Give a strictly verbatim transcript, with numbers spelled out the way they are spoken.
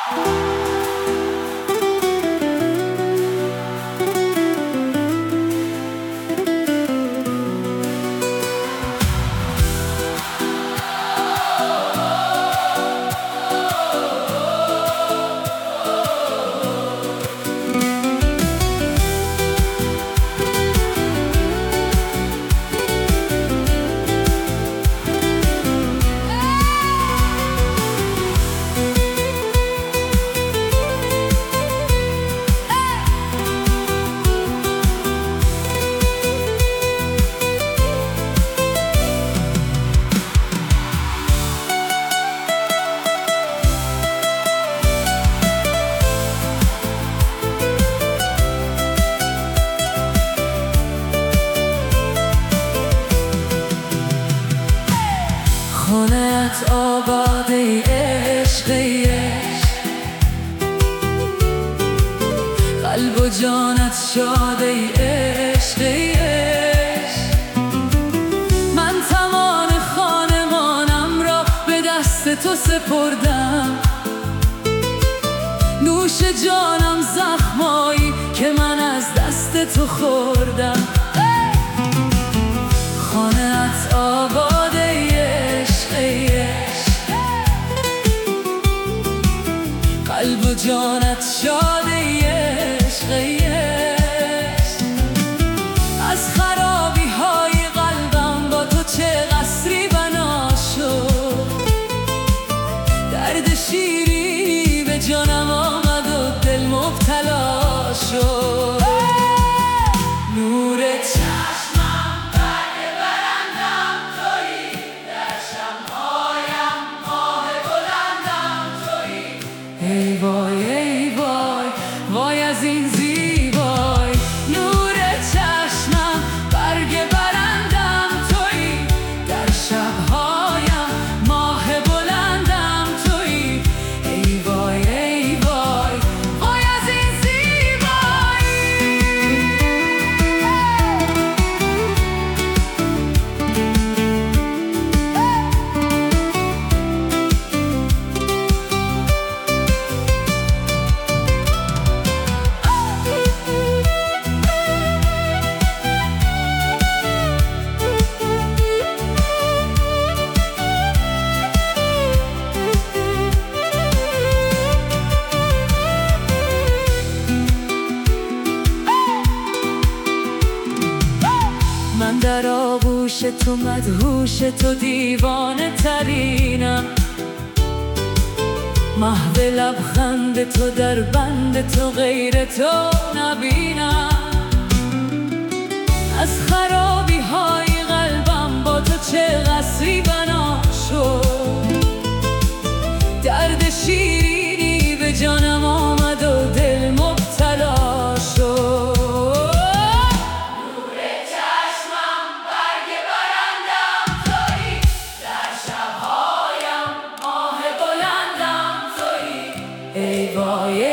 خونه‌ات آباد ای عشق ای عشق، قلب و جانت شاد ای عشق ای عشق. من تمام خانمانم را به دست تو سپردم، نوش جانم زخمایی که من از دست تو خوردم. خانه‌ات آباد ای عشق ای عشق، قلب و جانت شاد ای عشق ای عشق. از خرابی های قلبم با تو چه قصری بنا شد، درد شیرینی به جانم آمد و دل مبتلا شد. نور چشمم برگ برندم تویی، در شب‌هایم ماه بلندم تویی. ای وای ای وای وای از این زیبای، نور چشمم برگ برندم تویی، در شب‌هایم ماه بلندم تویی. ای وای ای وای وای از این زیبایی. من در آغوش تو مدهوش تو دیوانه ترینم، محو لبخند تو در بند تو غیر تو نبینم. از خرابی های قلبم با تو چه قصری بنا شد، درد شیرینی به جانم آمد و دل مبتلا شد. ای وای